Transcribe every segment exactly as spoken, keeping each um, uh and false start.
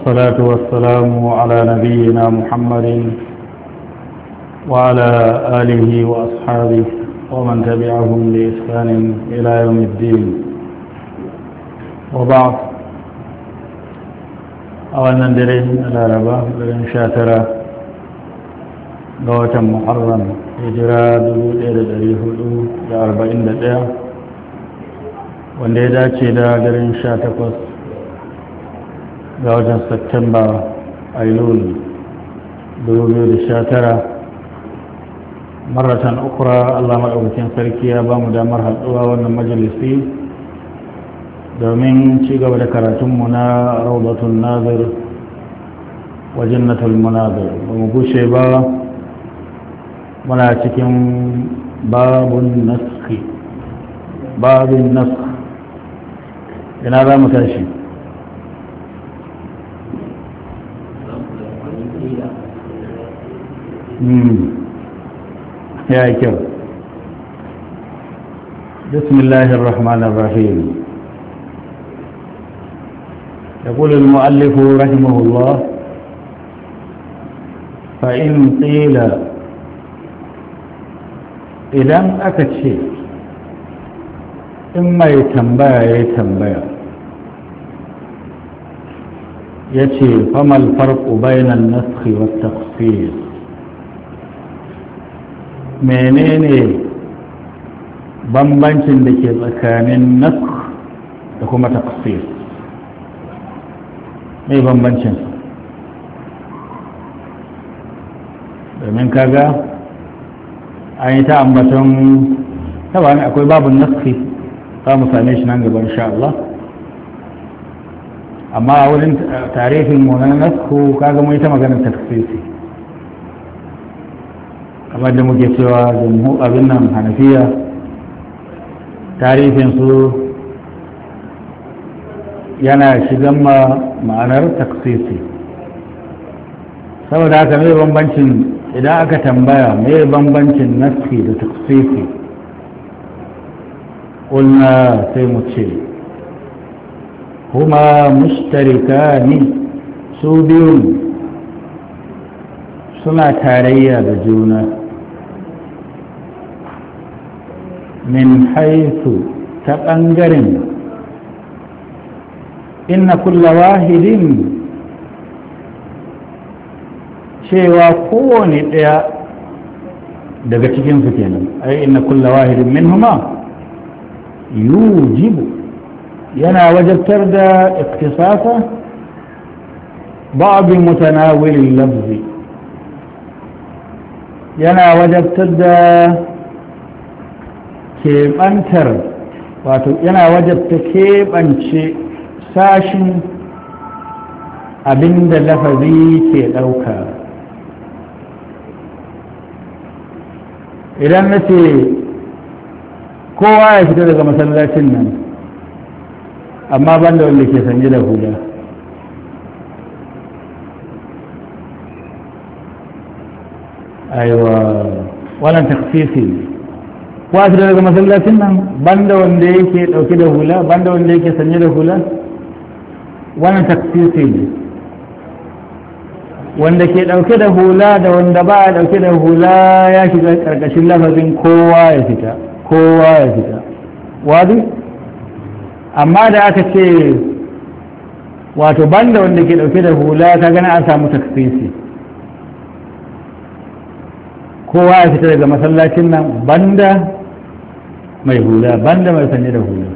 والصلاة والسلام على نبينا محمد وعلى آله وأصحابه ومن تبعهم بإحسان إلى يوم الدين. وبعد، أولا ندري على ربا لن شاترا قوة محرم إجراء دلول إلى دريه أربعين دقيقة wanda ya dace da garin sha takwas ga watan Satumba Ailul dubu biyu da sha tara. maratan ukura Allah maɗaukakin sarki ya ba mu damar haɗuwa wannan majalisi domin ci gaba da karatunmu na Rawdatun Nazir wa Jannatul Munazir. ba mu gushe ba, muna cikin babun naskhi babin naskh. ina za mu tashi? ya yi kyau. bismillahir rahmanir rahim. يقول المؤلف رحمه الله: فإن قيل إذا أكتشي إما يتنبأ يتنبأ يتي فما الفرق بين النسخ والتخصيص؟ menene bambancin da ke tsakanin nasakh da kuma takhsis? mai bambancin domin kaga an yi ta ambaton taba ne akwai babun naskhi, za mu same shi nan gaba insha Allah. amma a wurin tarihin mu na naskhu kaga mu yi ta maganar takhsisi, kamar da muke cewa jumhur abin nan Hanafiya tarihin su yana shigan ma ma'anar takhsisi. saboda haka mai bambancin idan aka tambaya mai bambancin naskhi da takhsisi, قلنا سيمتشي هما مشتركان سوبيون سنة تاريا بجونة من حيث تقنقر إن كل واحد شيء كون daga cikin su kenan ai inna kullu wahidin minhuma yujibu yana wajabtar da iktisasa ba'd mutanawil al-lafzi, yana wajabtar da keɓantar wato yana wajabta keɓance sashin abinda lafazi ke ɗauka. idan na ce kowa ya fita daga masallacin nan amma banda wanda ke sanye da hula, aiwa wannan taksisi. kowa ya fita daga masallacin nan banda wanda yake dauke da hula, banda wanda yake sanye da hula, wannan taksisi ne. wanda ke dauke da hula da wanda ba ya dauke da hula ya shiga karkashin lafazin kowa ya fita kowa ya fita wadu. amma da aka ce wato banda wanda ke dauke da hula ka gani an samu taksisi, kowa ya fita daga masallacin nan banda mai hula, banda mai sanye da hula.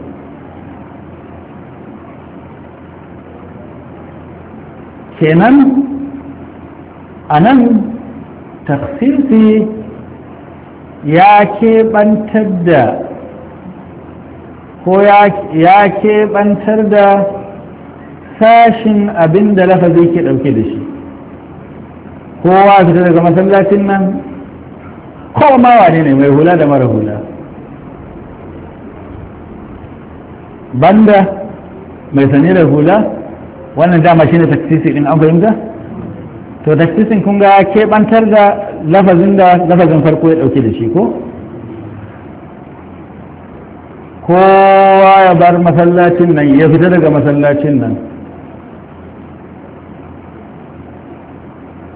kenan a nan taksisi ya keɓantar da ko ya keɓantar da sashin abin da lafazi ke ɗauke da shi. kowa fita daga masallacin nan kowa ma wane ne mai hula da mara hula, banda mai sanye da hula. wannan dama shine taksisi ɗin, an fahimta? to taksisin kun ga keɓantar da lafazin da lafazin farko ya ɗauke da shi ko kowa ya bar masallacin nan ya fita daga masallacin nan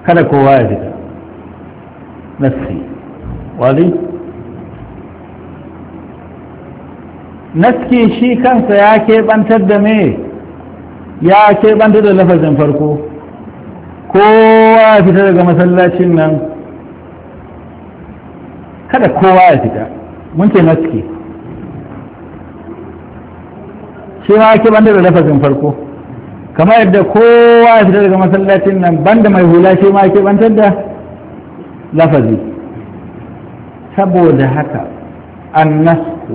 kada kowa ya fita nassi wali naski shi kansa ya keɓantar da me ya keɓantar da lafazin farko kowa ya fita daga masallacin nan kada kowa ya fita mun ce naski shi ma ya keɓantar da lafazin farko kamar yadda kowa ya fita daga masallacin nan banda mai hula shi ma ya keɓantar da lafazi saboda haka an nasku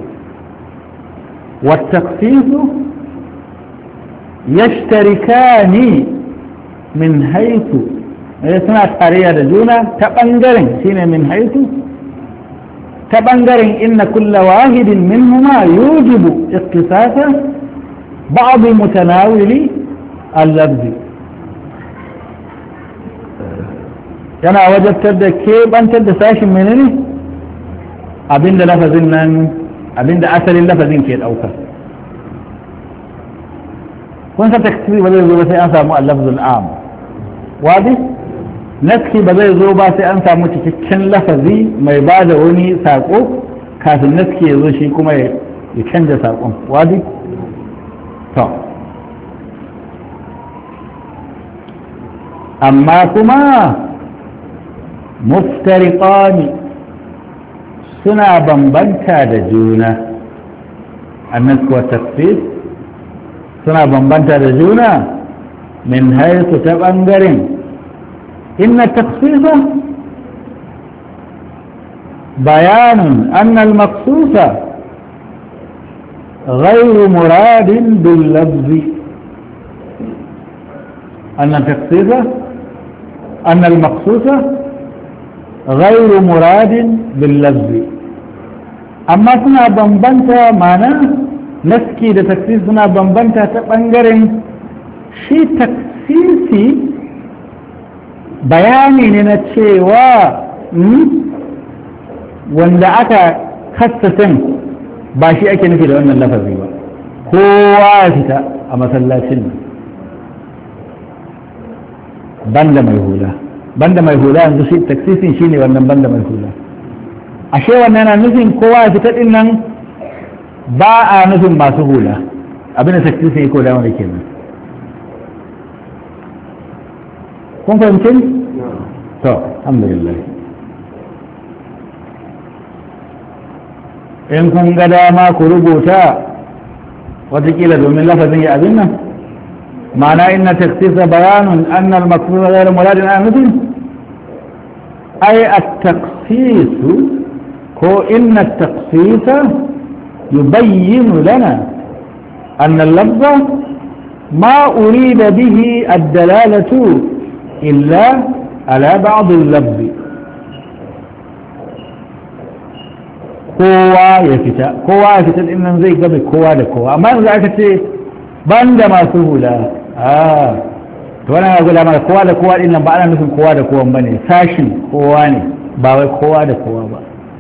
والتخصيص يشتركان من حيث suna tarayya da juna ta ɓangaren shine min haitu ta ɓangaren inna kulla wahidin minhuma yujibu ikhtisasa ba'd mutanawili al-lafzi yana wajabtar da keɓantar da sashin menene abinda lafazin nan abinda asalin lafazin ke ɗauka kun san taksiri ba zai zo ba sai an samu al-lafzul am wadi naski ba zai zo ba sai an samu cikakken lafazi mai ba da wani saƙo kafin naski ya zo shi kuma ya canja saƙon wadi to amma kuma muftariqani suna bambanta da juna annasu wa tafsir suna bambanta da juna min haisu ta ɓangaren inna tafsisa bayanun annal maqsusa غير مراد باللفظ أن التخصيص أن المقصوص غير مراد باللفظ أما سنا بمبنتا معنى نسكي da taksisi suna bambanta ta ɓangaren shi taksisi bayani ne na cewa wanda aka kassasin ba shi ake nufi da wannan lafazi ba kowa ya fita a masallacin nan banda mai hula banda mai hula yanzu shi taksisin shi ne wannan banda mai hula ashe wannan yana nufin kowa ya fita din nan ba a nufin masu hula abinda taksisin ya koda wani kenan kun fahimci? to alhamdulillah in kun ga dama ku rubuta watakila domin lafazin ya abin nan ma'ana inna taksisa bayanun annal maqsud ghayr muradin an nufin ay at-taqsis ko inna at-taqsisa yubayyin lana anna al-lafza ma urida bihi ad-dalalatu illa ala ba'd al-lafz kowa ya fita kowa ya fita din nan zai gabe kowa da kowa amma yanzu aka ce banda masu hula a to wannan ya gula maka kowa da kowa din nan ba ana nufin kowa da kowa bane sashin kowa ne ba wai kowa da kowa ba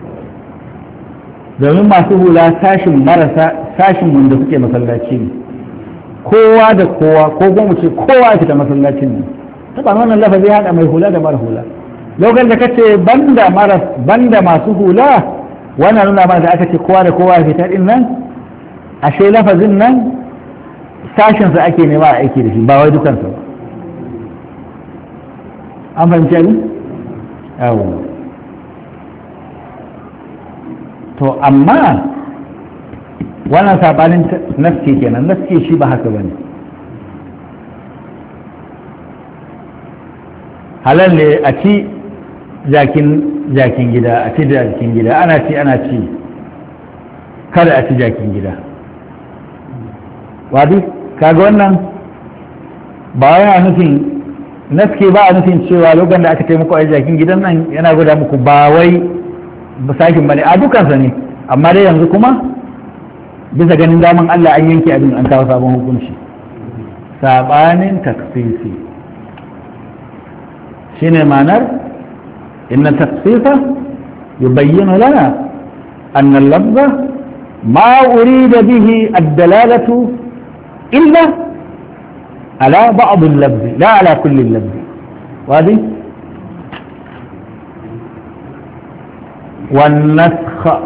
domin masu hula sashin marasa sashin wanda suke masallaci ne kowa da kowa ko kuma mu ce kowa ya fita masallacin ne taban wannan lafazi ya hada mai hula da mara hula lokacin da kace banda maras banda masu hula wannan nuna mana da aka ce kowa da kowa ya fita din nan ashe lafazin nan sashinsa ake nema a aiki da shi ba wai dukansa ba an fahimci abin? yawo to amma wannan sabanin nafsi kenan nafsi shi ba haka bane halal ne a ci jakin jakin gida a ci jakin gida ana ci ana ci kada a ci jakin gida wadi kaga wannan ba yana nufin naske ba a nufin cewa lokacin da aka taimako a jakin gidan nan yana gwada muku ba wai sakin bane a dukansa ne amma dai yanzu kuma bisa ganin daman Allah an yanke abin an kawo sabon hukunci sabanin taksisi shine ma'anar إن التخصيص يبين لنا أن اللفظ ما أريد به الدلالة إلا على بعض اللفظ لا على كل اللفظ وهذه والنسخ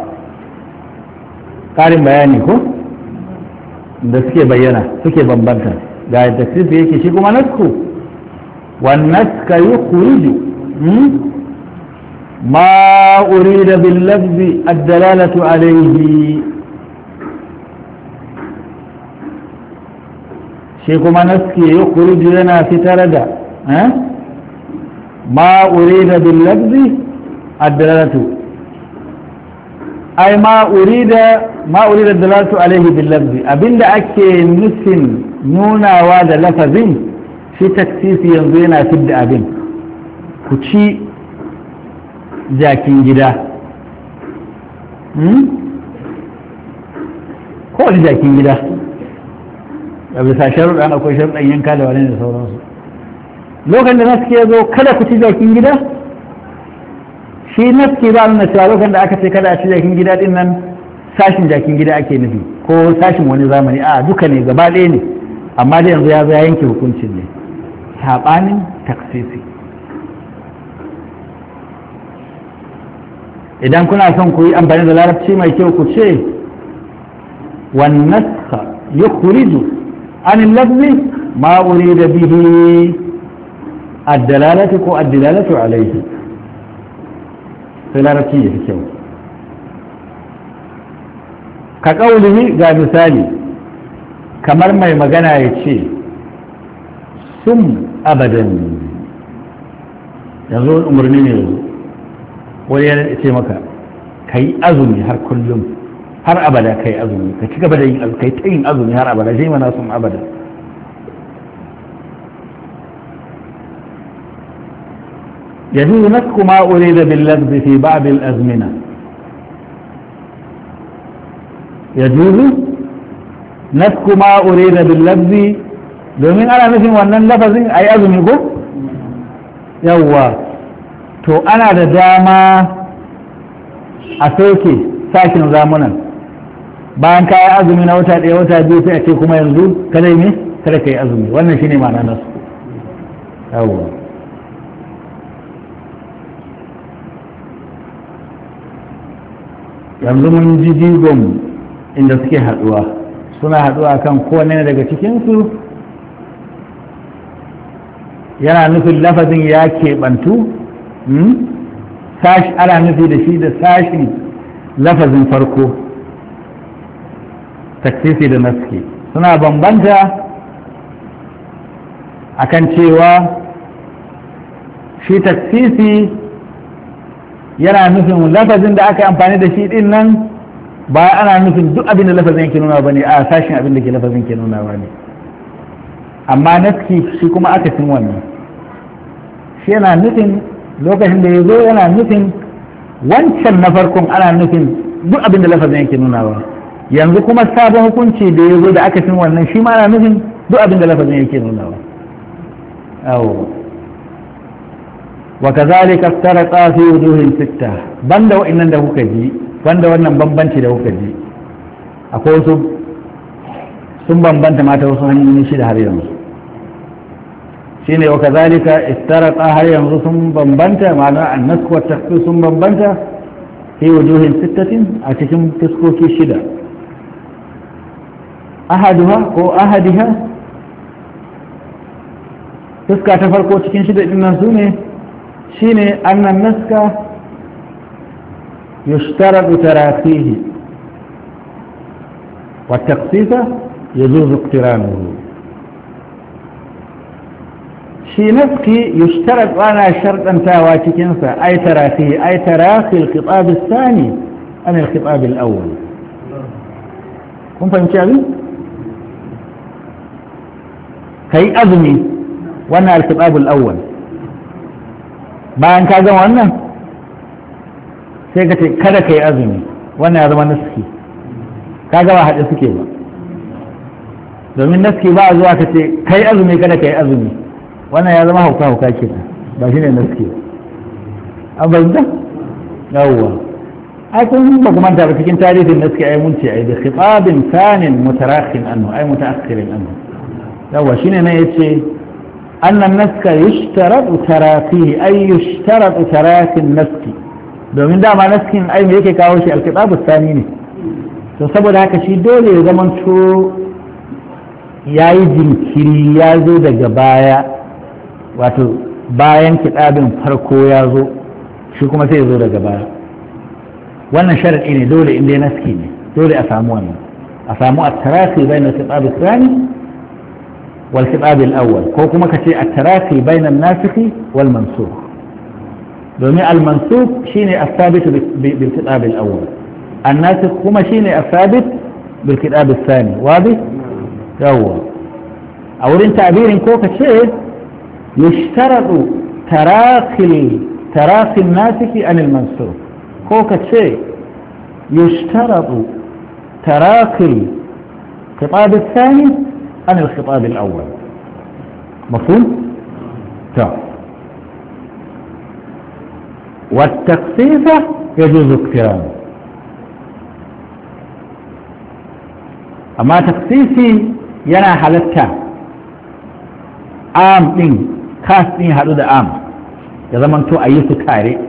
ƙarin bayani ko da suke bayyana suke bambanta ga yadda sirri yake shi kuma nasku والنسخ يخرج ما أريد باللفظ الدلالة عليه shi kuma naski يخرج لنا في تردى ما أريد باللفظ الدلالة أي ما أريد ما أريد الدلالة عليه باللفظ أبين أكي نسن نونا واد لفظين في تكسيس ينظرنا في الدأبين كتشي جاكين جدا كل جاكين جدا bisa sharuɗan akwai sharuɗan yanka da wani da sauransu lokacin da naski ya zo kada ku ci jakin gida shi naski ba nuna cewa lokacin da aka ce kada a ci jakin gida din nan sashin jakin gida ake nufi ko sashin wani zamani a duka ne gaba ɗaya ne amma da yanzu ya zo ya yanke hukuncin ne saɓanin taksisi idan kuna son ku yi amfani da larabci mai kyau ku ce wannan ya kuriju عن اللفظ ما أريد به الدلالة كو الدلالة عليه فلارتية في كيو كقوله قال مثالي كمر ما يمغنى يتشي سم أبدا يقول أمرني يقول وليانا يتشي مكا كي أزمي هر كل يوم har abada kai azumi ka ci gaba da yin kai ta yin azumi har abada shi mana sun abada يجوز نسك ما أريد باللفظ في بعض الأزمنة يجوز نسك ما أريد باللفظ domin ana nufin wannan lafazin a yi azumi ko? yawwa to ana da dama a soke sashin zamunan bayan ka yi azumi na wata ɗaya wata biyu sai a ce kuma yanzu kada ne kada ka yi azumi wannan shine ma'ana nasu yawwa yanzu mun ji jigon inda suke haɗuwa suna haɗuwa kan kowane daga cikinsu yana nufin lafazin ya keɓantu sashi ana nufi da shi da sashin lafazin farko taksisi da naski suna bambanta akan cewa shi taksisi yana nufin lafazin da aka yi amfani da shi din nan ba ana nufin duk abin da lafazin yake nuna ba ne a sashin abin da ke lafazin ke nuna ba ne amma naski shi kuma aka cin wannan shi yana nufin lokacin da ya zo yana nufin wancan na farkon ana nufin duk abin da lafazin yake nuna ba yanzu kuma sabon hukunci da ya zo da aka cin wannan shi ma ana nufin duk abin da lafazin yake nuna ba awo wa kazalika istaraqa fi wujuhin sitta banda wa'annan da kuka ji banda wannan bambanci da kuka ji akwai wasu sun bambanta mata wasu hanyoyi shida har yanzu shine wa kazalika istaraqa har yanzu sun bambanta ma'ana an-nasku wa takhsis sun bambanta fi wujuhin sittatin a cikin fiskoki shida ahaduha ko ahadiha fuska ta farko cikin shida din nan sune shine annan naska yushtaratu tarafihi wa takhsisa yajuzu iqtiranuhu shi naski yushtarat ana shartantawa cikin sa ay tarafihi ay tarafi al-khitab ath-thani an al-khitab al-awwal kun fahimci abin kai azumi wannan al-khitab al-awwal bayan ka gama wannan sai ka ce kada ka yi azumi wannan ya zama naski ka gaba haɗe suke ba domin naski ba a zuwa ka ce kai azumi kada ka yi azumi wannan ya zama hauka hauka ke ba shi ne naski ba an bayyanta yawwa ai kun ba kuma ta cikin tarihin naski ai mun ce ai da khitabin sanin mutarakhin anhu ai mutaakhirin anhu yawwa shine ne yace أن النسك يشترط تراكيه أي يشترط تراك النسك domin dama naskin ai me yake kawo shi alkitabu sani ne to saboda haka shi dole ya zamanto ya yi jinkiri ya zo daga baya wato bayan kitabin farko ya zo shi kuma sai ya zo daga baya wannan sharaɗi ne dole inda ya naski ne dole a samu wannan a samu a tarafi bai na kitabu sani wal kitabu al'awwal ko kuma ka ce a tarafi bai na nasiki wal mansur domin al-mansub shine as-sabit bil kitab al-awwal an-nasikh kuma shine as-sabit bil kitab al-thani wadi yawa a wurin ta'birin ko kace yushtaratu taraqi taraqi an-nasikh an al-mansub ko kace yushtaratu taraqi kitab al-thani an al-kitab al-awwal mafhum ta والتخصيص يجوز اقترانه أما تخصيصي ينا حالتا عام إن خاص إن حدود عام إذا من تو أيسو تاري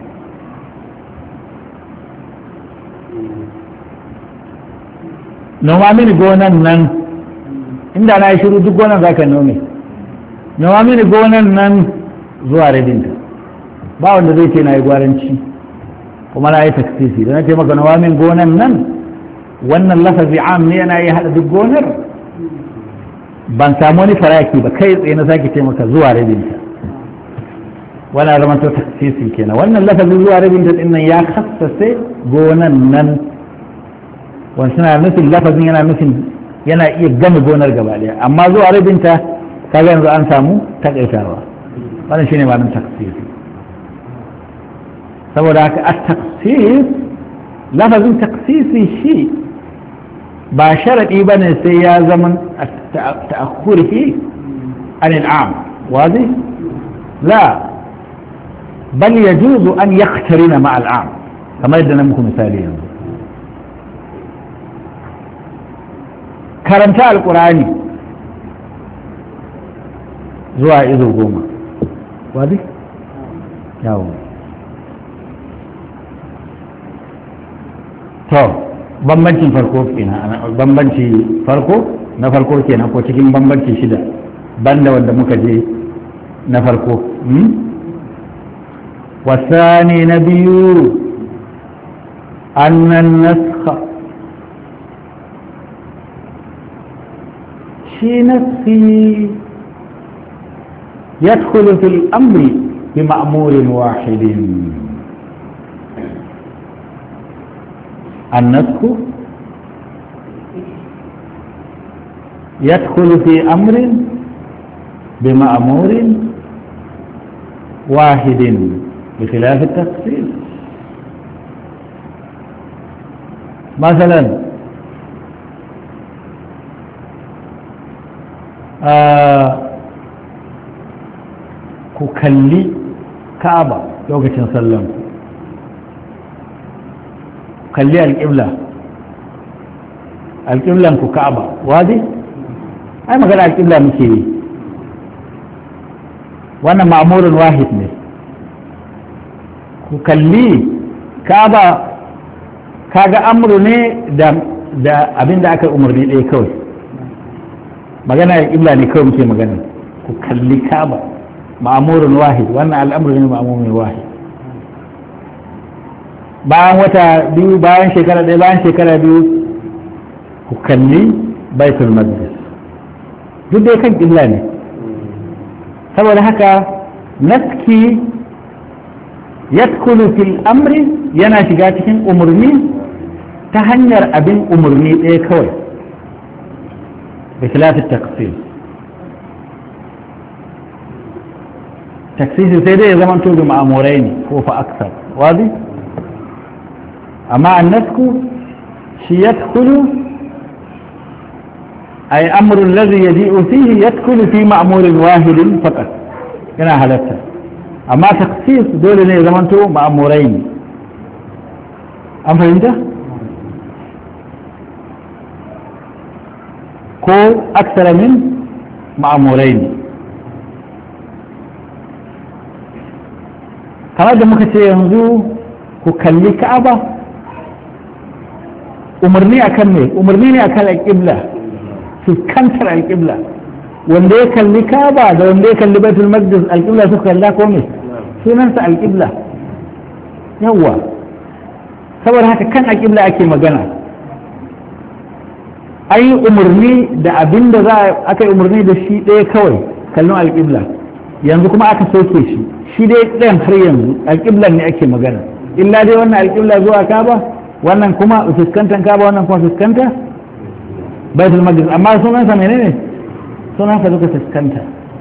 noma mini gonan nan inda na yi shiru duk gonan za ka nome noma mini gonan nan zuwa rabinta ba wanda zai ce na yi gwaranci kuma na yi taksisi da na ce maka nawamin gonan nan wannan lafazi am ne yana yi haɗa duk gonar ban samu wani faraki ba kai tsaye na sake ce maka zuwa rabinta wannan zama to taksisi kenan wannan lafazin zuwa rabinta din nan ya kassace gonan nan wani suna nufin lafazin yana nufin yana iya gama gonar gaba daya amma zuwa rabinta kaga yanzu an samu takaitawa wannan shine ma'anar taksisi saboda haka a taksis lafazin taksisi shi ba sharaɗi ba ne sai ya zama ta'akhurihi an al'am wazi la bal yajuzu an yaqtarina ma al'am kamar yadda na muku misali yanzu karanta alqur'ani zuwa izo goma wazi yawo to bambancin farko kenan bambanci farko na farko kenan ko cikin bambanci shida banda wanda muka je na farko wasani na biyu annan naskha shi nafsi yadkhulu fil amri bi ma'murin wahidin النسخ يدخل في أمر بمأمور واحد بخلاف التخصيص مثلا آه كوكلي كعبة لو كنت نسلم kalli alƙibla alƙiblan ku ka'aba wadi ai magana alƙibla muke yi wannan ma'murin wahid ne ku kalli ka'aba kaga amru ne da da abinda aka umarni ɗaya kawai magana alƙibla ne kawai muke magana ku kalli ka'aba ma'murin wahid wannan al'amru ne ma'murin wahid bayan wata biyu bayan shekara ɗaya bayan shekara biyu ku kalli baitul maqdis duk dai kan ƙibla ne saboda haka naski yadkhulu fil amri yana shiga cikin umarni ta hanyar abin umarni ɗaya kawai bi khilafi taqsim taksisi sai dai ya zama to bi ma'amurai ne ko fa aksar wadi أما النسك يدخل أي أمر الذي يجيء فيه يدخل في مأمور واحد فقط هنا هلتها أما تخصيص دول زمنته مأمورين أم فهمت؟ كو أكثر من مأمورين كما دمك سينزو ku kalli ka'aba umarni akan ne umarni ne akan alƙibla fuskantar alƙibla wanda ya kalli ka'aba da wanda ya kalli baitul maqdis alƙibla suka kalla ko me sunansa alƙibla yawa saboda haka kan alƙibla ake magana an yi umarni da abin da za aka yi umarni da shi ɗaya kawai kallon alƙibla yanzu kuma aka soke shi shi dai ɗayan har yanzu alƙiblan ne ake magana illa dai wannan alƙibla zuwa kaba wannan kuma fuskantar kaba wannan kuma fuskanta baitul maqdis amma sunansa menene sunansa duka fuskanta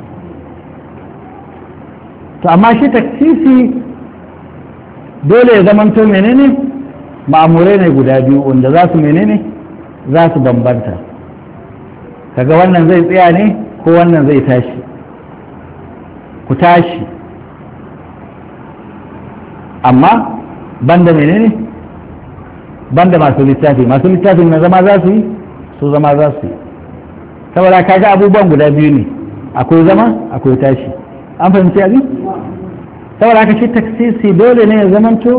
to amma shi taksisi dole ya zamanto menene ma'amurai ne guda biyu wanda za su menene za su bambanta kaga wannan zai tsaya ne ko wannan zai tashi ku tashi amma banda menene banda masu littafi masu littafin na zama za su yi su zama za su yi saboda kaga abubuwan guda biyu ne akwai zama akwai tashi an fahimci abin saboda haka shi taksisi dole ne ya zamanto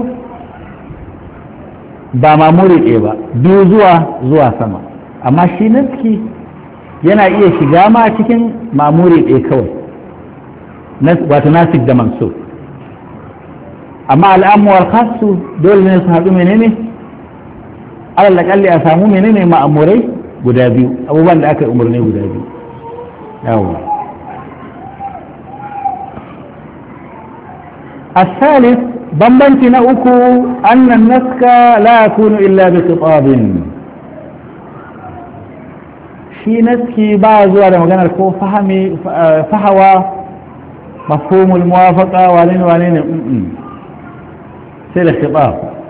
ba mamuri ɗaya ba biyu zuwa zuwa sama amma shi naski yana iya shiga ma cikin mamuri ɗaya kawai wato nasik da mansur amma al'amu wal khassu dole ne su haɗu menene alal akalli a samu menene ma'amurai guda biyu abubuwan da aka yi umarni guda biyu yawo الثالث bambanci na uku annan naska la yakunu illa bi khitabin shi naski ba zuwa da maganar ko fahimi fahawa mafhumul muwafaqa wane ne wane ne sai da khitab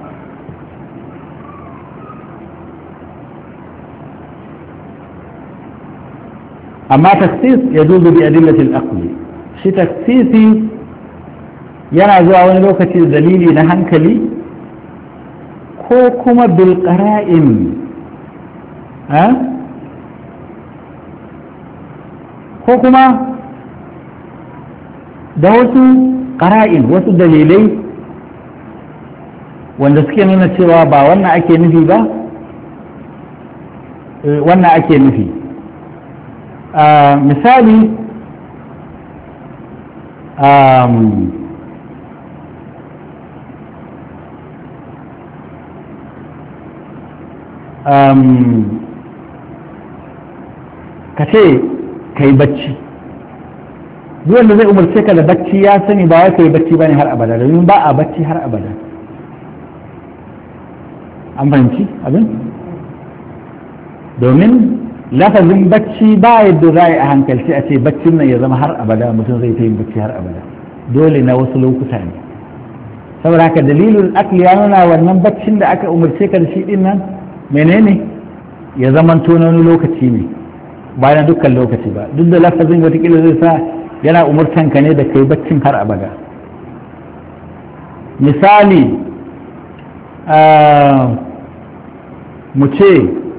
amma taksis yajuzu bi adillati al-aqli shi taksisi yana zuwa wani lokaci da dalili na hankali ko kuma bilƙara'in ko kuma da wasu ƙara'in wasu dalilai wanda suke nuna cewa ba wannan ake nufi ba wannan ake nufi misali ka ce ka yi bacci wanda zai umarce ka da bacci ya sani ba wai ka yi bacci ba ne har abada domin ba a bacci har abada an fahimci abin domin lafazin bacci ba yadda za a yi a hankalci a ce baccin nan ya zama har abada mutum zai ta yin bacci har abada dole na wasu lokuta ne saboda haka dalilin akli ya nuna wannan baccin da aka umarce ka da shi din nan menene ya zamanto na wani lokaci ne ba na dukkan lokaci ba duk da lafazin watakila zai sa yana umurtan ka ne da kai baccin har abada misali mu ce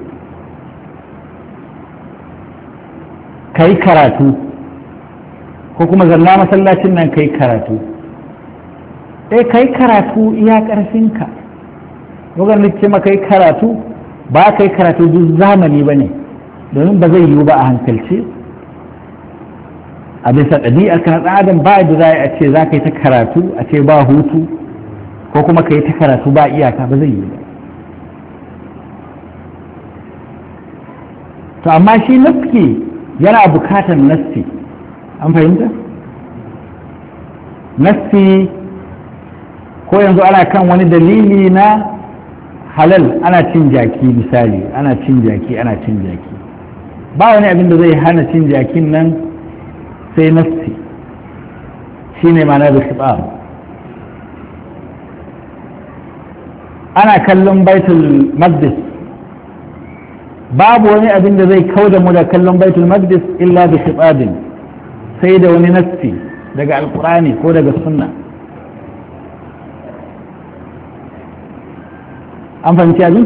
kai karatu ko kuma zanna masallacin nan kai karatu eh kai karatu iya ƙarfinka wajen ce ma kai karatu ba kai karatu duk zamani ba ne domin ba zai yiwu ba a hankalce a bisa ɗabi'ar kan adam ba da za a ce za ka yi ta karatu a ce ba hutu ko kuma ka yi ta karatu ba iyaka ba zai yiwu ba to amma shi naski yana bukatar nassi an fahimta nassi ko yanzu ana kan wani dalili na halal ana cin jaki misali ana cin jaki ana cin jaki ba wani abin da zai hana cin jakin nan sai nassi shine ma'ana da shibar ana kallon baitul maqdis babu wani abin da zai kauda mu da kallon baitul maqdis illa bi shitabin sai da wani nassi daga alqur'ani ko daga sunna an fahimci abin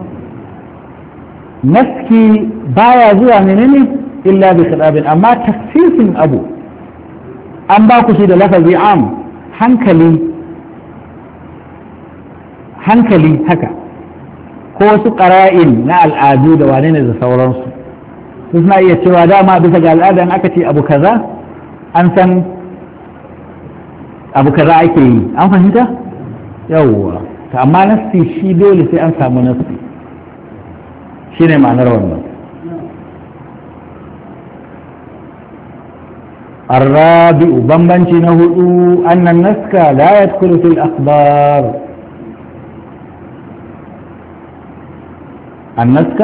naski baya zuwa menene illa bi khidabin amma tafsirin abu an ba ku shi da lafazi am hankali hankali haka ko wasu ƙara'in na al'adu da wane ne da sauransu su suna iya cewa dama bisa ga al'adan aka ce abu kaza an san abu kaza ake yi an fahimta yawwa ta amma nassi shi dole sai an samu nassi shi ne ma'anar wannan الرابع بمبنشي نهدو أن النسك لا يدخل في الأخبار النسك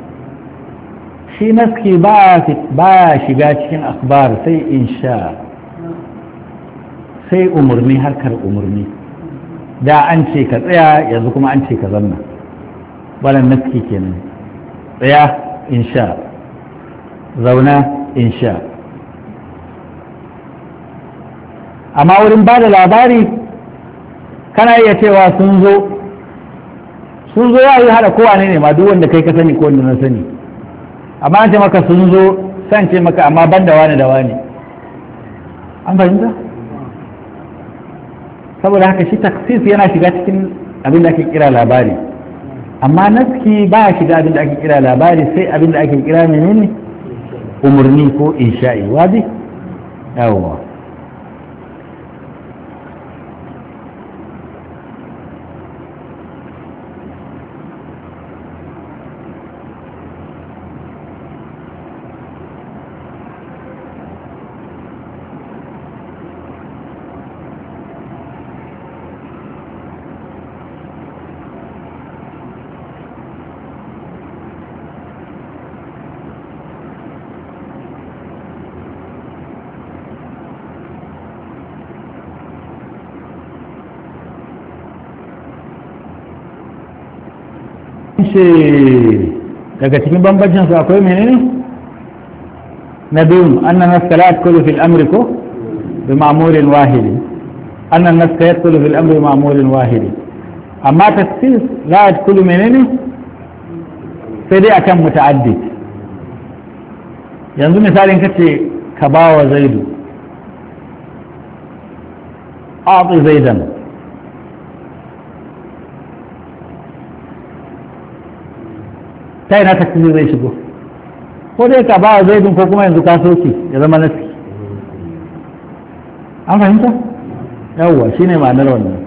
شي نسكي با شغا cikin أخبار سي إنشاء sai umarni harkar umarni da an ce ka tsaya yanzu kuma an ce ka zanna wannan naski kenan tsaya insha zauna insha amma wurin ba da labari kana iya cewa sun zo sun zo ya yi hada kowa ne ne ma duk wanda kai ka sani ko wanda na sani amma an ce maka sun zo san ce maka amma ban da wani da wani an fahimta saboda haka shi taksis yana shiga cikin abin da ake kira labari amma naski ba ya shiga abin da ake kira labari sai abin da ake kira menene umarni ko insha'i wazi yawwa ce daga cikin bambancin su akwai menene na biyu annan naska la yadkhulu fil amri ko bi ma'murin wahid annan naska yadkhulu fil amri bi ma'murin wahid amma takhsis la yadkhulu menene sai dai akan muta'addid yanzu misalin kace ka bawa zaidu a'ti zaidan ta ina taksisi zai shigo ko dai ka ba zaidun ko kuma yanzu ka soke ya zama nasi an fahimta yawwa shine ma'anar wannan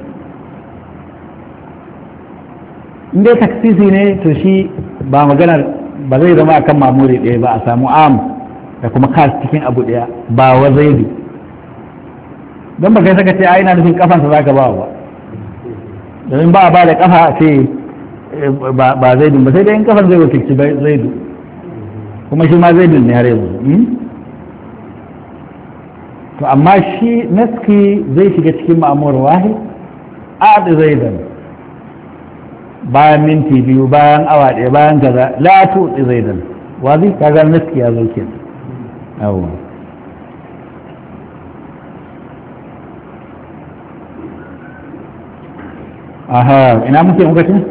in dai taksisi ne to shi ba maganar ba zai zama akan mamuri ɗaya ba a samu am da kuma kas cikin abu ɗaya ba wa zaidu don ba kai saka ce a ina nufin kafansa za ka ba wa domin ba a ba da kafa a ce ba zaidun ba sai dai in kafar zai wakilci zaidu kuma shi ma zaidun ne har yanzu to amma shi naski zai shiga cikin ma'amur wahid a'di zaidan bayan minti biyu bayan awa ɗaya bayan kaza la tu'ti zaidan wazi kaga naski ya zo kenan yawa aha ina muke muka ce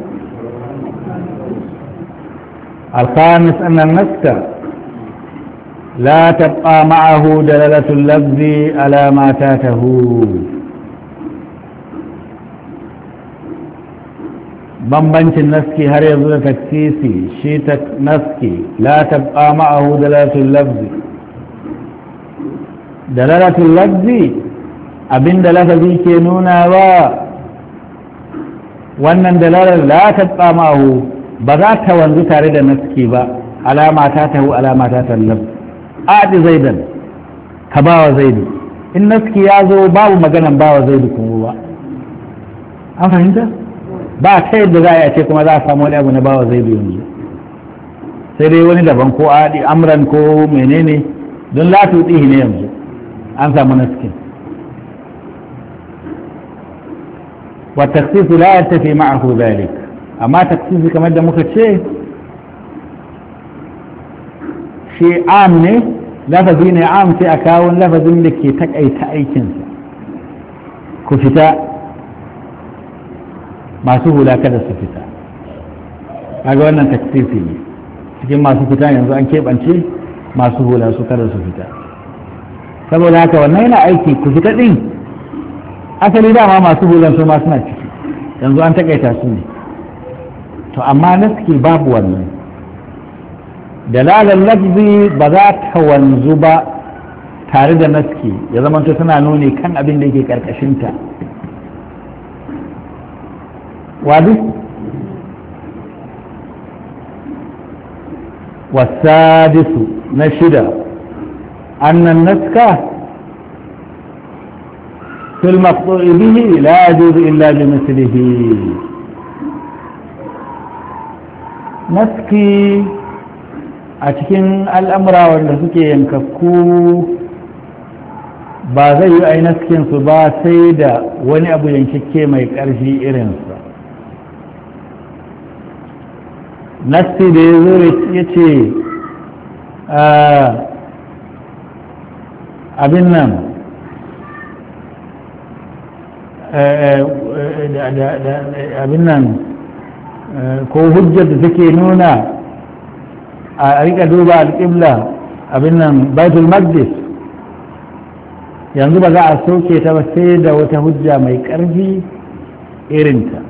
الخامس أن النسك لا تبقى معه دلالة اللفظ على ما تاته بمبنش النسك هر يظل تكسيسي شيتك نسكي لا تبقى معه دلالة اللفظ دلالة اللفظ أبن دلالة كينونا و وأن دلالة لا تبقى معه ba za ta wanzu tare da naski ba alama ta tahu alama ta tallab adi zaidan ka bawa zaidu in naski ya zo babu maganan bawa zaidu kuma ba an fahimta ba ta yadda za a ce kuma za a samu wani abu na bawa zaidu yanzu sai dai wani daban ko adi amran ko menene don la tuɗihi ne yanzu an samu naskin wa takhsisu la yattafi ma'ahu dhalik amma taksisi kamar da muka ce shi am ne lafazi ne am sai a kawo lafazin da ke takaita aikinsa ku fita masu hula kada su fita kaga wannan taksisi ne cikin masu fita yanzu an keɓance masu hula su kada su fita saboda haka wannan yana aiki ku fita ɗin asali dama masu hulan su ma suna ciki yanzu an takaita su ne. To amma naski babu wannan, dalalar lafzi ba za ta wanzu ba tare da naski ya zama tana nuni kan abin da yake karkashinta. wadu wasadisu na shida annan naska fil maqtu'i bihi la yajuzu illa bi mislihi. naski a cikin al'amura wanda suke yankakku ba zai yi ai naskinsu ba sai da wani abu yankakke mai ƙarfi irinsa. naski da ya zo ya ce abin nan abin nan ko hujjar da take nuna a rika duba alƙibla abin nan baitul maqdis yanzu ba za a soke ta ba sai da wata hujja mai ƙarfi irinta,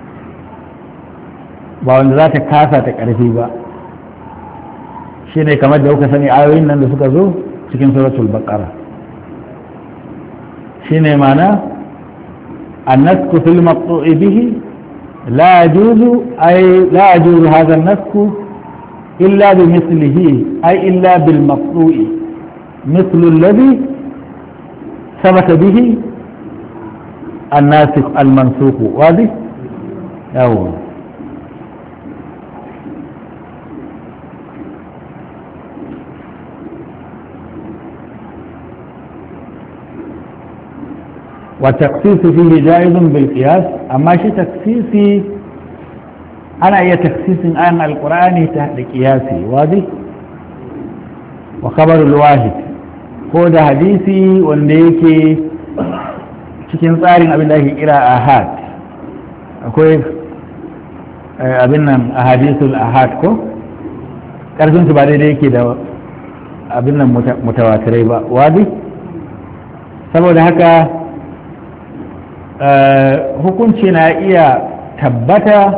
ba wanda za ta kasa ta ƙarfi ba. shi ne kamar da kuka sani ayoyin nan da suka zo cikin suratul baqara. shi ne mana annasku fil maqtu'i bihi la yajuzu ay la yajuzu hadha an-nasku illa bi mithlihi ay illa bil maqtu'i mithlu alladhi ثبت به الناسخ المنسوخ. واضح؟ أول والتخصيص فيه جائز بالقياس. أما شيء تخصيصي أنا أي تخصيص عن القرآن تحت قياسي. واضح؟ وخبر الواحد ko da hadisi wanda yake cikin tsarin abin da ake kira ahad. akwai abin nan ahadisul ahad ko ƙarfin su ba daidai yake da abin nan mutawatirai ba. wadi saboda haka hukunci na iya tabbata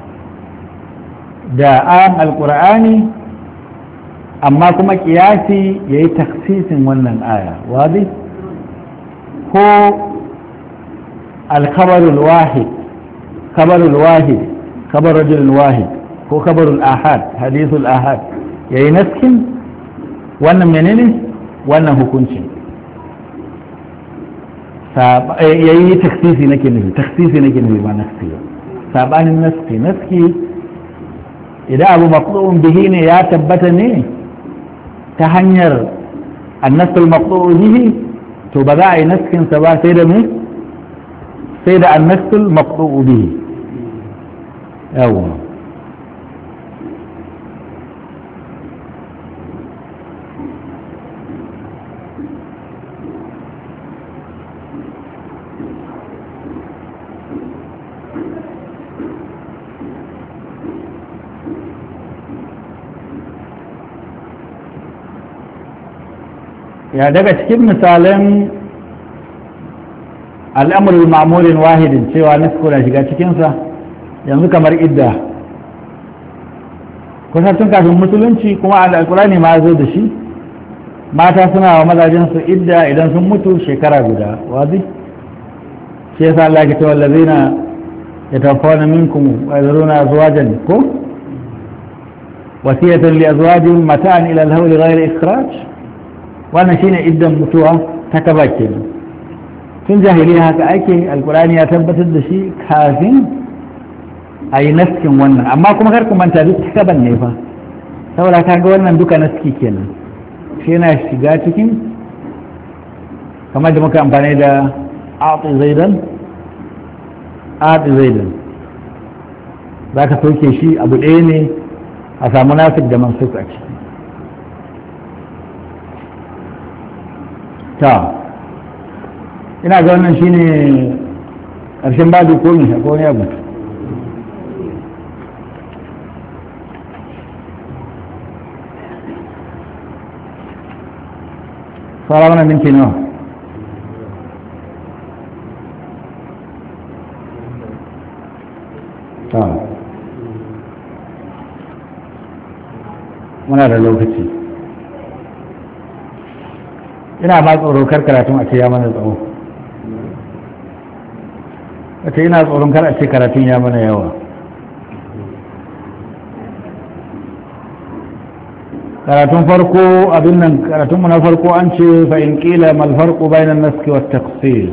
da ayan alkur'ani amma kuma kiyasi ya yi taksisin wannan aya. wadi ko alkhabarul wahid khabarul wahid khabar rajulul wahid ko khabarul ahad hadithul ahad ya yi naskin wannan menene wannan hukunci ya yi taksisi nake nufi taksisi nake nufi ba naski ba. sabanin naski naski idan abu maqtu'un bihi ne ya tabbata ne ta hanyar annasul maqtu'u bihi to ba za a yi naskin sa ba sai da me sai da annasul maqtu'u bihi. yawa ya daga cikin misalan al'amurin ma'amurin wahidin cewa nisku na shiga cikinsa yanzu kamar idda kusa tun kafin musulunci kuma al'alkulani ma zo da shi mata suna wa mazajensu idda idan sun mutu shekara guda. wazi shi yasa Allah ke cewa allazina yatawaffawna minkum wa yadhuruna azwajan ko wasiyatan li azwajihim mata'an ila al-hawl ghayra ikhraj. wannan shine iddan mutuwa ta kaba kenan. tun jahiliya haka ake alkurani ya tabbatar da shi kafin a yi naskin wannan, amma kuma kar ku manta duk ta kaban ne fa, saboda ka ga wannan duka naski kenan. shi yana shiga cikin kamar da muka amfani da ati zaidan ati zaidan za ka sauke shi abu ɗaya ne a samu nasik da mansuk a ciki. ta ina ga wannan shine ƙarshen babu ko ne ko ne abu fara mana minti nawa ta muna da lokaci ina ma tsoro kar karatun a ce ya mana tsawo wata ina tsoron kar a ce karatun ya mana yawa karatun farko abin nan karatunmu na farko an ce fa'in ƙila malfarko bayan naski wa taqsis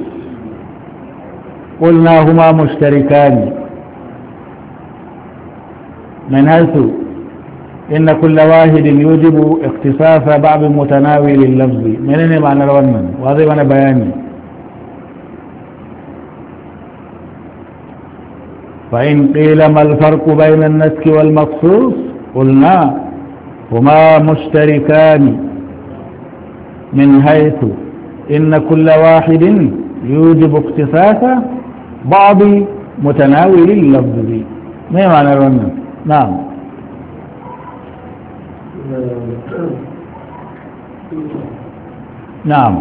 قلنا هما مشتركان من حيث إن كل واحد يوجب اختصاص بعض متناول اللفظ منين معنى الونن وهذا معنى بياني فإن قيل ما الفرق بين النسك والمخصوص قلنا هما مشتركان من حيث إن كل واحد يوجب اختصاص بعض متناول اللفظ ما معنى الونن نعم نعم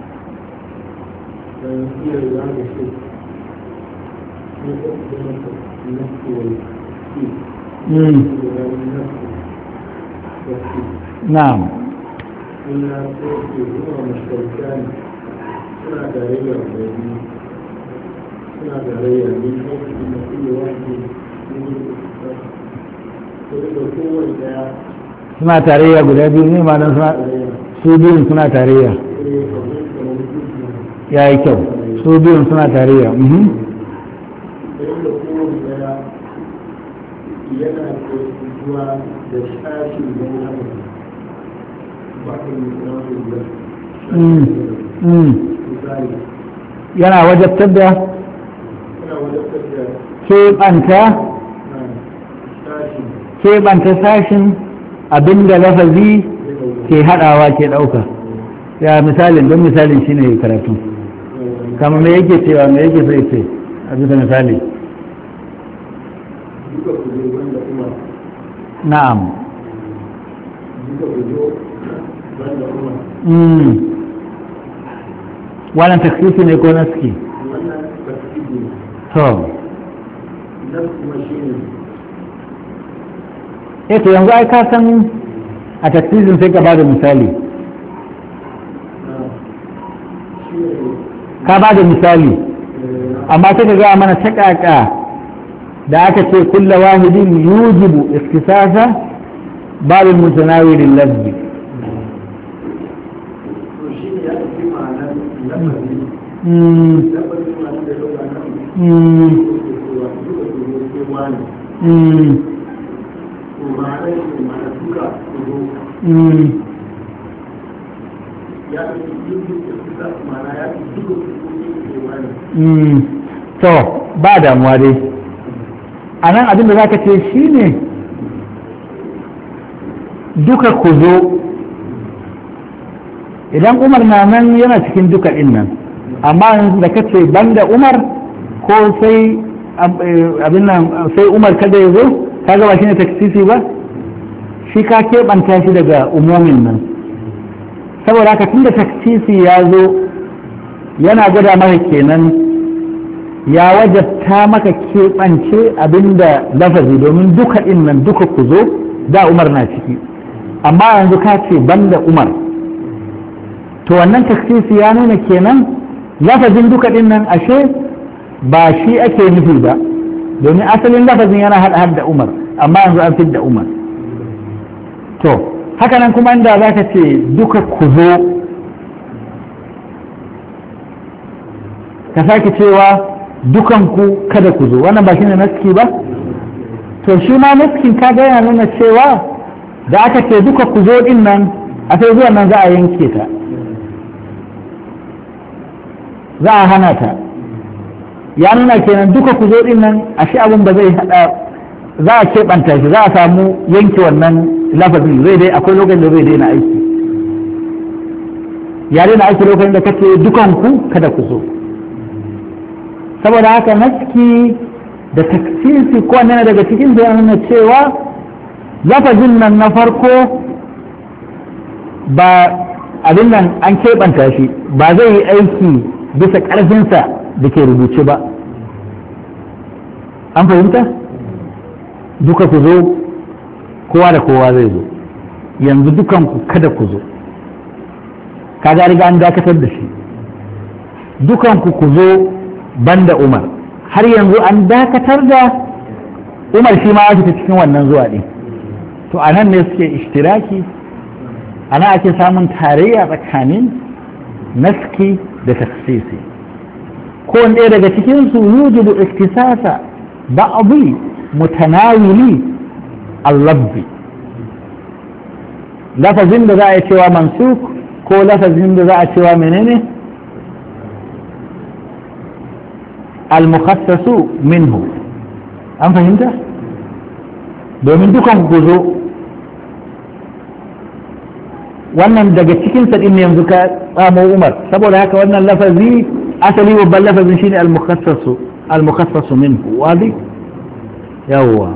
مم. نعم suna tarayya guda biyu ne ma don su biyun suna tarayya ya yi kyau su biyun suna tarayya yana wajabtar da keɓanta keɓanta sashin abinda lafazi ke haɗawa ke ɗauka ya misalin don misalin shi ne karatu kama me yake cewa me yake sai ce a bisa misali na'am wannan taksisi ne ko naski to eh to yanzu ai ka san a taksisin sai ka ba da misali ka ba da misali amma sai ka ga mana takaka da aka ce kulla wahidin yujibu iktisasa babin mutanawilin lafzi to ba damuwa dai a nan abinda za ka ce shi ne duka ku zo idan umar na nan yana cikin duka ɗin nan amma da ka ce banda umar ko sai abin nan sai umar kada ya zo ka gaba shi ne taksisi ba shi ka keɓanta shi daga umumin nan saboda haka tun da taksisi ya zo yana gada maka kenan ya wajabta maka keɓance abinda lafazi domin duka ɗin nan duka ku zo da umar na ciki amma yanzu ka ce banda umar to wannan taksisi ya nuna kenan lafazin duka ɗin nan ashe ba shi ake nufi ba domin asalin lafazin yana haɗa da umar amma yanzu an fi da umar to haka nan kuma inda za ka ce duka ku zo ka sake cewa dukanku kada ku zo wannan ba shi ne naski ba to shi ma naskin ka ga yana nuna cewa da aka ce duka ku zo din nan a sai zuwan nan za a yanke ta za a hana ta ya nuna kenan duka ku zo din nan a shi abin ba zai hada za a keɓanta shi za a samu yanke wannan lafazin zai dai akwai lokacin da zai daina aiki ya daina aiki lokacin da kace dukanku kada ku zo saboda haka naski da taksisi ko wannan daga cikin da yana cewa lafazin nan na farko ba abin nan an keɓanta shi ba zai yi aiki bisa ƙarfinsa da ke rubuce ba an fahimta duka ku zo kowa da kowa zai zo yanzu dukanku kada ku zo kaga riga an dakatar da shi dukanku ku zo banda Umar har yanzu an dakatar da Umar shi ma ya fita cikin wannan zuwa ɗin to a nan ne suke ishtiraki ana ake samun tarayya tsakanin naski da taksisi ko ɗaya daga cikinsu yujibu iktisasa ba'dhi mutanawili al-lafzi lafazin da za a cewa mansuk ko lafazin da za a cewa menene al-mukhassasu minhu an fahimta domin dukan ku zo wannan daga cikin sadin ne yanzu ka tsamo Umar saboda haka wannan lafazi asali babban lafazin shine al-mukhassasu al-mukhassasu minhu wadi yawwa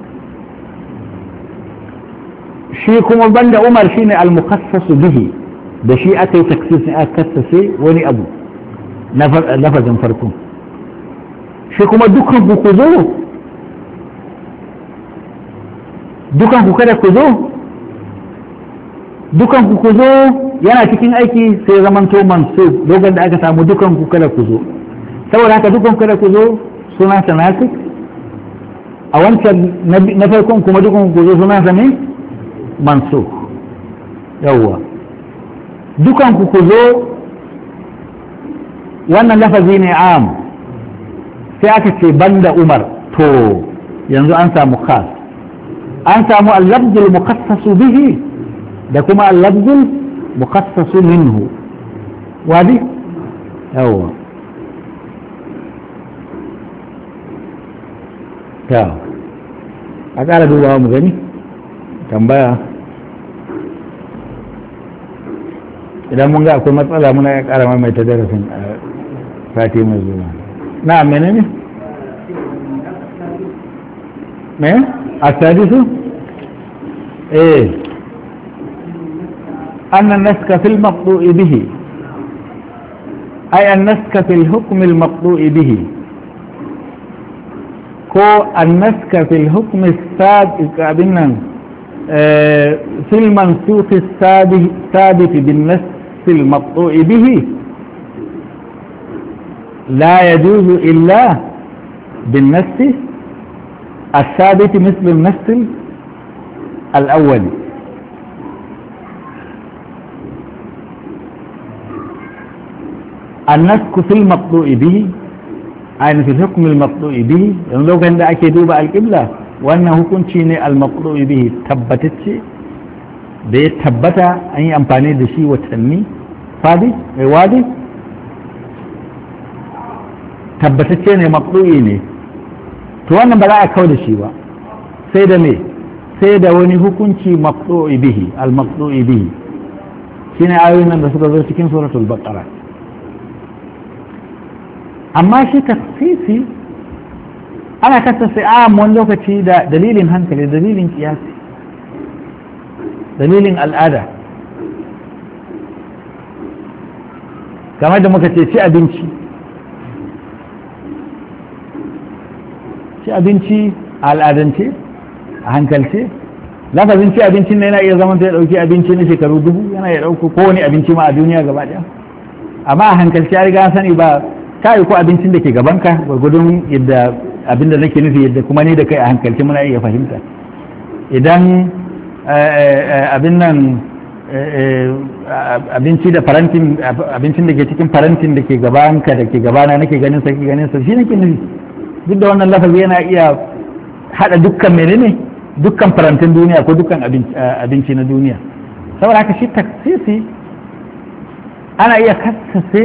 shi kuma banda Umar shine al-mukhassasu bihi da shi aka yi taksisin aka kassace wani abu na lafazin farko shi kuma dukan ku ku zo dukan ku kada ku zo dukan ku ku zo yana cikin aiki sai zaman to mansub dogon da aka samu dukan ku kada ku zo saboda haka dukan ku kada ku zo suna sanasik a wancan na farkon kuma dukan ku zo suna sa ne mansub yawwa dukan ku ku zo wannan lafazi ne am sai aka ce banda Umar to yanzu an samu khas an samu al-lafzul mukhassasu bihi da kuma al-lafzul mukhassasu minhu wadi yawa ta a ƙara dubawa mu gani tambaya idan mun ga akwai matsala muna ya ƙara mai ta darasin a sati mai zuwa na menene me السادس ايه ان النسك في المقطوع به اي النسك في الحكم المقطوع به كو النسك في الحكم الثابت اه في المنسوخ الثابت بالنسك المقطوع به لا يجوز الا بالنسك الثابت مثل النسخ الأول النسخ في المقطوع به يعني في الحكم المقطوع به يعني لو كان ده أكيد دوبا القبلة وأنه كنت شيء المقطوع به تبتت da ya tabbata an yi amfani da shi watanni fadi mai wadi tabbatacce ne maqdu'i ne to wannan ba za a kawo da shi ba sai da me sai da wani hukunci maqdu'i bihi al maqdu'i bihi shine ayoyin nan da suka zo cikin suratul baqara amma shi tafsisi ana kasance a wani lokaci da dalilin hankali dalilin kiyasi dalilin al'ada kamar da muka ce ci abinci ci abinci a al'adance a hankalce lafazin ci abincin ne yana iya zama ta ya dauki abinci na shekaru dubu yana ya dauko kowane abinci ma a duniya gaba daya amma a hankalce ya riga sani ba ta yi ko abincin da ke gabanka gwargwadon yadda abinda nake nufi yadda kuma ni da kai a hankalce muna iya fahimta idan abin nan abinci da farantin abincin da ke cikin farantin da ke gabanka da ke gabana nake ganin sa ke ganin sa shi nake nufi duk da wannan lafazi yana iya hada dukkan menene dukkan farantin duniya ko dukkan abinci na duniya saboda haka shi taksisi ana iya kassase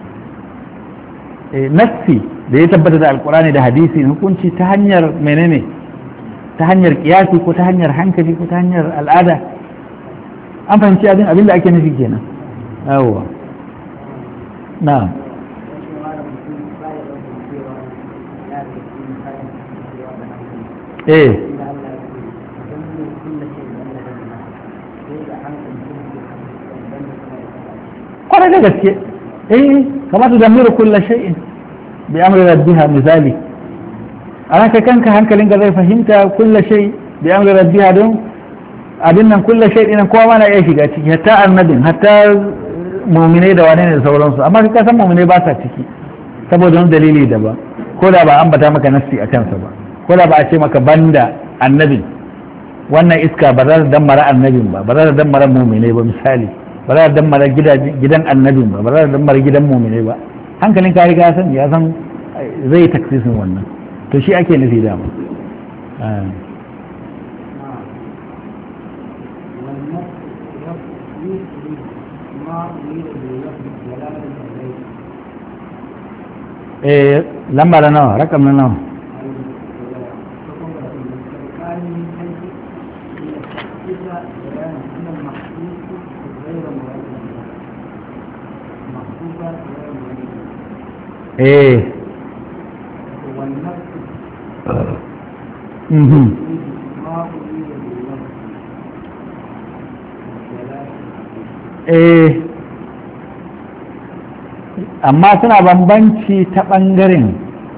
nassi da ya tabbata da alkurani da hadisi hukunci ta hanyar menene ta hanyar kiyasi ko ta hanyar hankali ko ta hanyar al'ada an fahimci abin abin da ake nufi kenan yawwa na'am eh kwarai da gaske eh kamar da damiru kulla shay'in bi amri rabbiha misali ana kai kanka hankalinka zai fahimta kulla shay bi amri rabbiha don abin nan kulla shay dinan kowa mana iya shiga ciki hatta annabin hatta mu'minai da wane ne da sauransu amma kai san mu'minai ba sa ciki saboda wani dalili daban ko da ba ambata maka nassi a kansa ba ko da ba a ce maka banda annabin wannan iska ba za ta dammara annabin ba ba za ta dammara mu'minai ba misali ba za ta dammara gidan annabin ba ba za ta dammara gidan mu'minai ba hankalin ka riga san ya san zai taksisin wannan to shi ake nufi dama eh lamba da nawa rakam na nawa eh mhm eh amma suna bambanci ta ɓangaren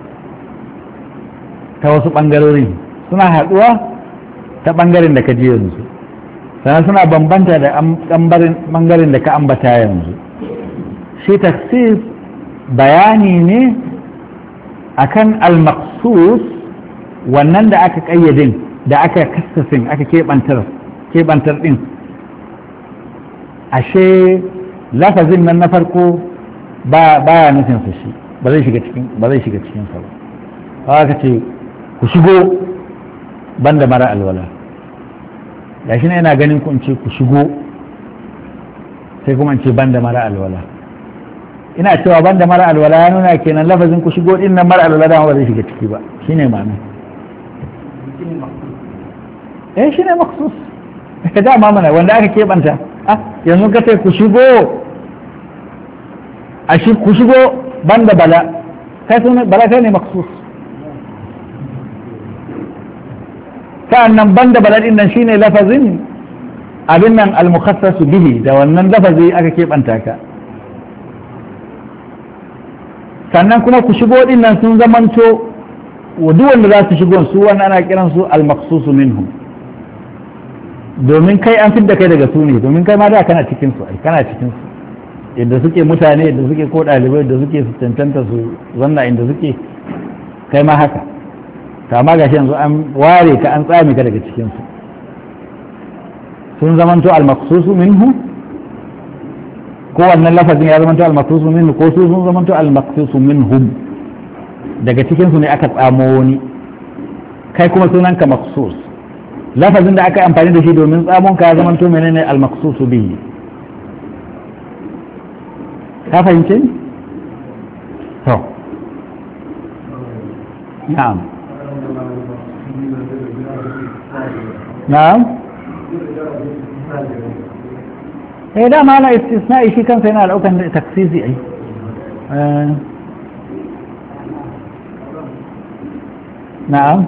ta wasu ɓangarorin suna haɗuwa ta ɓangaren da ka ji yanzu sannan suna bambanta da ɓangaren da ka ambata yanzu shi taksis bayani ne akan al-maqsus wannan da aka ƙayyadin da aka kasasin aka keɓantar keɓantar ɗin ashe lafazin nan na farko ba ya nufin su shi ba zai shiga cikin ba zai shiga cikin sa ba haka ce ku shigo banda mara alwala gashi ne yana ganin ku in ce ku shigo sai kuma in ce banda mara alwala ina cewa banda mara alwala ya nuna kenan lafazin ku shigo din nan mara alwala da ba zai shiga ciki ba shine ma'ana eh shine maksus ka da ma mana wanda aka kebanta ah yanzu ka ce ku shigo a shi ku shigo banda bala kai sun bala kai ne maksus sa'annan banda bala din nan shine lafazin abin nan al-mukhassasu bihi da wannan lafazi aka keɓanta ka sannan kuma ku shigo din nan sun zamanto duk wanda za su shigo su wannan ana kiran su al-maqsusu minhum domin kai an fidda kai daga su ne domin kai ma da kana cikin su ai kana cikin su yadda suke mutane yadda suke ko ɗalibai yadda suke su cancanta su zanna inda suke kai ma haka kama gashi yanzu an ware ka an tsami ka daga cikinsu sun zamanto al-maqsusu minhu ko wannan lafazin ya zamanto al-maqsusu minhu ko su sun zamanto al-maqsusu minhum daga cikinsu ne aka tsamo wani kai kuma sunanka maqsus lafazin da aka amfani da shi domin tsamon ka ya zamanto menene al-maqsusu bihi ka fahimce ni? to na'am na'am eh dama ana istisna'i shi kansa yana daukan da taksisi ai na'am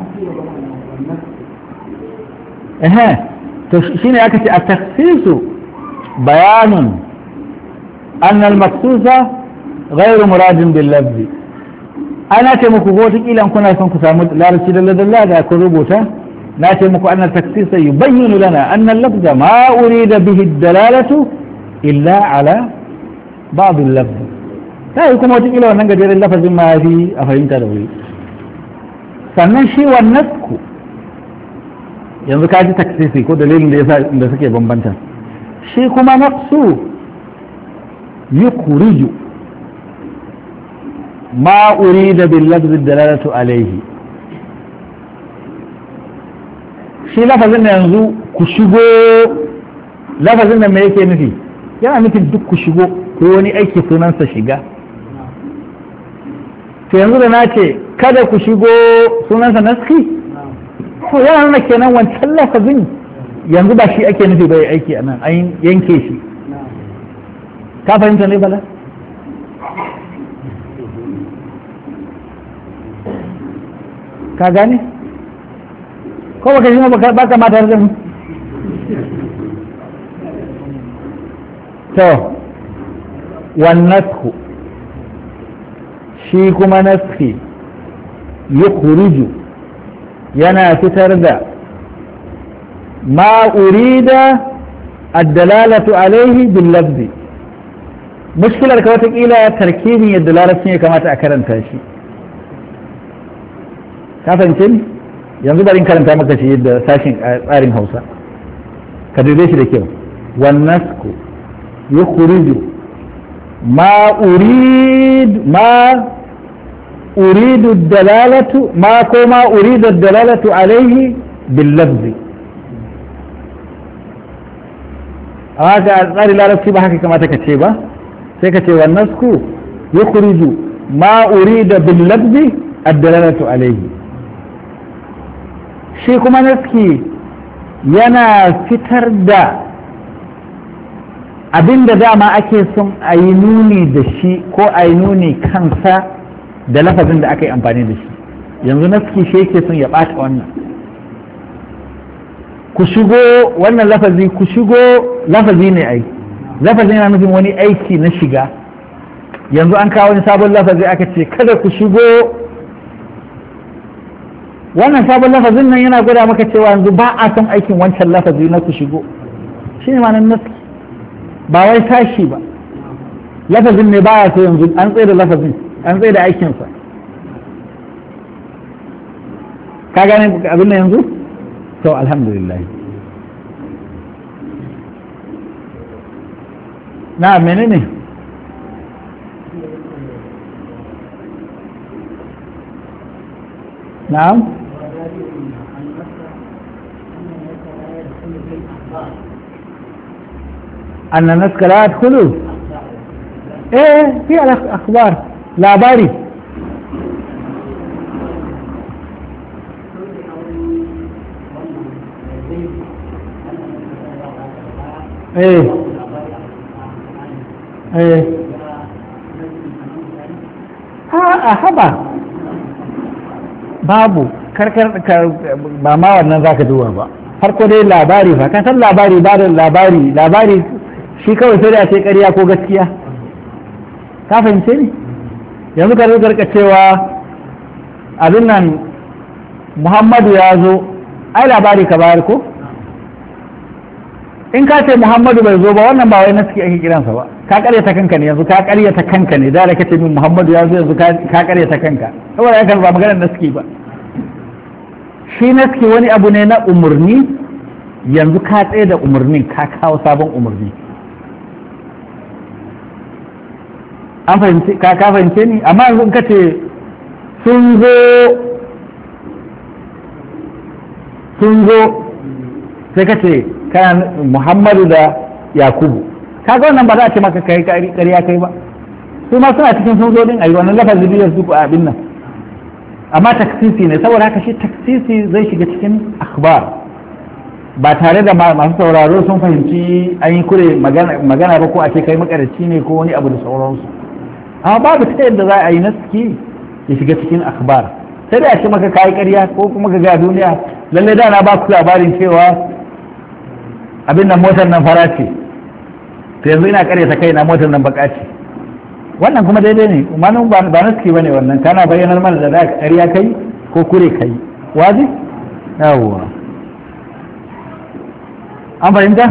eh to shine aka ce at-taksisu bayanun أن المقصوص غير مراد باللفظ أنا تمكو قوتك إلا أن كنا يكون كسامد لا رسول الله الله ذا كربوتا لا تمكو أن التكسيس يبين لنا أن اللفظ ما أريد به الدلالة إلا على بعض اللفظ لا يكون قوتك إلا أن نقدر اللفظ ما في أفهمت له سنشي والنسك yanzu ka ji taksisi ko dalilin da yasa da suke bambanta shi kuma naqsu يخرج ما أريد باللفظ الدلالة عليه shi lafazin da yanzu ku shigo lafazin da mai yake nufi yana nufin duk ku shigo ko wani aiki sunansa shiga to yanzu da na ce kada ku shigo sunansa naski to yana nuna kenan wancan lafazin yanzu ba shi ake nufi bai aiki a nan an yanke shi ka fahimta ne bala ka gane ko baka ji ba ka mata da mu to wannan shi kuma naski yukhruju yana fitar da ma urida ad-dalalatu alaihi bil lafzi. mushkilar ka watakila tarkibin yadda larabcin ya kamata a karanta shi. ka fahimce ni yanzu bari in karanta maka shi yadda sashin tsarin Hausa ka dube shi da kyau. والنسك يخرج ما أريد ما أريد الدلالة ما كما أريد الدلالة عليه باللفظ. هذا قال لا رسي بحكي كما تكتشيبه سيكتشي والنسك يخرج ما أريد باللفظ الدلالة عليه. شيء كما نسكي ينا فتر دا abinda dama ake son a yi nuni da shi ko a yi nuni kansa da lafazin da aka yi amfani da shi. yanzu naski shi yake son ya ɓata wannan. ku shigo wannan lafazi ku shigo lafazi ne ai lafazin yana nufin wani aiki na shiga. yanzu an kawo wani sabon lafazi aka ce kada ku shigo. wannan sabon lafazin nan yana gwada maka cewa yanzu ba a son aikin wancan lafazi na ku shigo. shi ne ma'anar naski ba wai tashi ba. lafazin ne ba ya so yanzu an tsaye da lafazin an tsaye da aikinsa. ka gane abin da yanzu? to alhamdulillah. na menene na'am أن النسك لا يدخلوا إيه في الأخبار لا باري إيه إيه ها أحبا babu karkar ba ma wannan zaka duba ba. farko dai labari fa kan san labari ba da labari labari shi kawai sai da ce ƙarya ko gaskiya. ka fahimce ni yanzu ka rika cewa abin nan Muhammadu ya zo ai labari ka bayar ko. in ka ce Muhammadu bai zo ba wannan ba wai naski ake kiransa ba. ka ƙaryata kanka ne yanzu ka ƙaryata kanka ne da ka ce min Muhammadu ya zo yanzu ka ƙaryata kanka saboda ya ba maganar naski ba. shi naski wani abu ne na umarni yanzu ka tsaye da umarnin ka kawo sabon umarni. an fahimci ka ka fahimce ni amma yanzu ka ce sun zo sun zo sai ka ce kana Muhammadu da Yakubu kaga wannan ba za a ce maka kai ƙarya kai ba. su ma suna cikin sun zo din ayi wannan lafazin biyar su a abin nan amma taksisi ne saboda haka shi taksisi zai shiga cikin akhbar ba tare da masu sauraro sun fahimci an yi kure magana ba ko a ce kai makarici ne ko wani abu da sauransu. amma babu ta yadda za a yi naski ya shiga cikin akhbar sai dai a ce maka kayi ƙarya ko kuma ga ga duniya lalle da na ba ku labarin cewa abin nan motar nan fara ce to yanzu ina ƙaryata kai na motar nan baka ce wannan kuma daidai ne umarnin ba naski ba ne wannan kana bayyanar mana da da ƙarya kai ko kure kai wazi yawwa an fahimta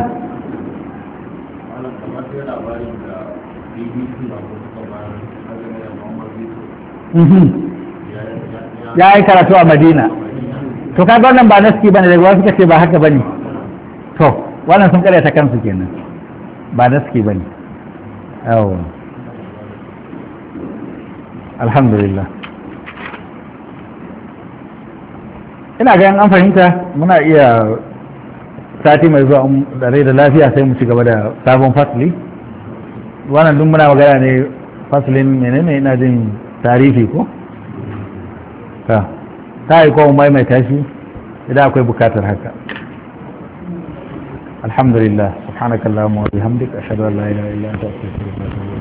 ya yi karatu a Madina to kaga wannan ba naski bane daga wasu kace ba haka bane to wannan sun karyata kansu kenan ba naski bane yawa alhamdulillah ina ga an fahimta muna iya sati mai zuwa da rai da lafiya sai mu ci gaba da sabon fasli wannan duk muna magana ne faslin menene ina jin tarihi ko ta ta yi ko mai mai tashi idan akwai bukatar haka alhamdulillah subhanakallahumma wa bihamdika ashhadu an la ilaha illa anta astaghfiruka wa atubu